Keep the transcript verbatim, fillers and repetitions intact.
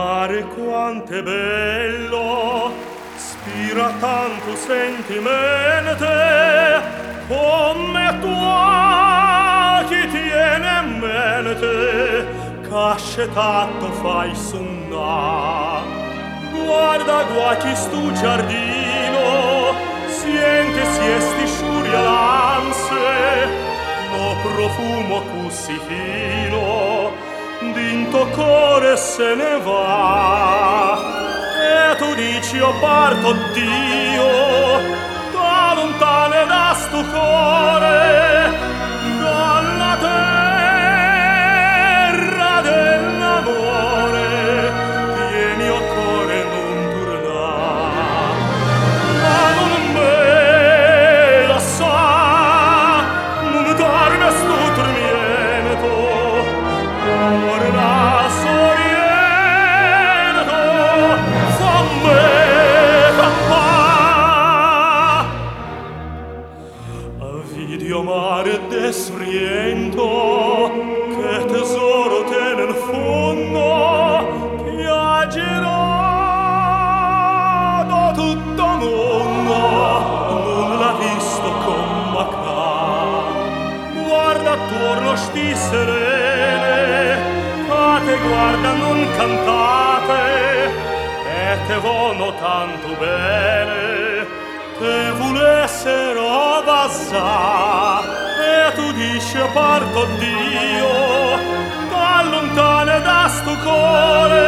mare quant'è bello, spira tanto sentimente, come tua chi tiene in mente, cascetato fai sunna. Guarda qua chi stu giardino, siente siesti sciuria lanse, lo profumo così fino, d'into core se ne va. E tu dici io parto Dio, da lontane da sto core, dalla terra dell'amore, tieni o core non torna. Ma non me la sa, non dorme sto tormento, ora soriento, fammi campà. Avvidio mare desfriento, che tesoro te nel fondo, piaggerò da tutto mondo, non l'ha visto come ca. Guarda attorno sti serene, che te guarda non cantate, e te vono tanto bene, te volessero basà. E tu dici parto Dio, da lontane da sto core,